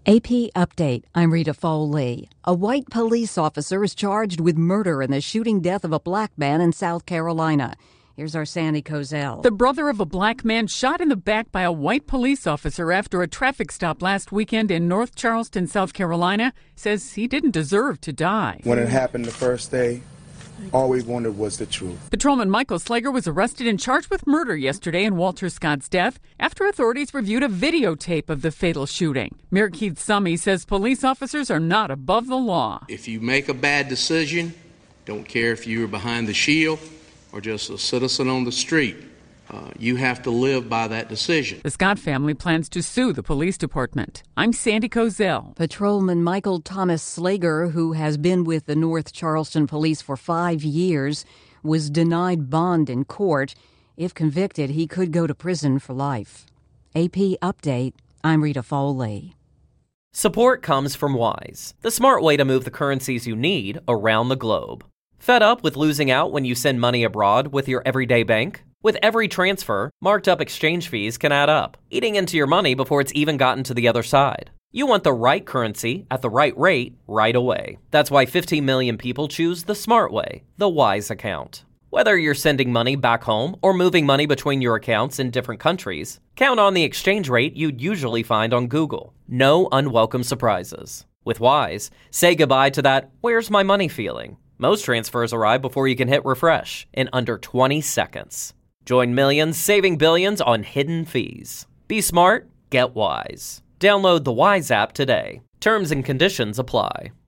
AP Update. I'm Rita Foley. A white police officer is charged with murder in the shooting death of a black man in South Carolina. Here's our Sandy Kozel. The brother of a black man shot in the back by a white police officer after a traffic stop last weekend in North Charleston, South Carolina, says he didn't deserve to die. When it happened the first day, all we wanted was the truth. Patrolman Michael Slager was arrested and charged with murder yesterday in Walter Scott's death after authorities reviewed a videotape of the fatal shooting. Mayor Keith Summey says police officers are not above the law. If you make a bad decision, don't care if you're behind the shield or just a citizen on the street, you have to live by that decision. The Scott family plans to sue the police department. I'm Sandy Kozel. Patrolman Michael Thomas Slager, who has been with the North Charleston Police for 5 years, was denied bond in court. If convicted, he could go to prison for life. AP Update. I'm Rita Foley. Support comes from Wise, the smart way to move the currencies you need around the globe. Fed up with losing out when you send money abroad with your everyday bank? With every transfer, marked up exchange fees can add up, eating into your money before it's even gotten to the other side. You want the right currency at the right rate right away. That's why 15 million people choose the smart way, the Wise account. Whether you're sending money back home or moving money between your accounts in different countries, count on the exchange rate you'd usually find on Google. No unwelcome surprises. With Wise, say goodbye to that "where's my money" feeling. Most transfers arrive before you can hit refresh in under 20 seconds. Join millions saving billions on hidden fees. Be smart, get Wise. Download the Wise app today. Terms and conditions apply.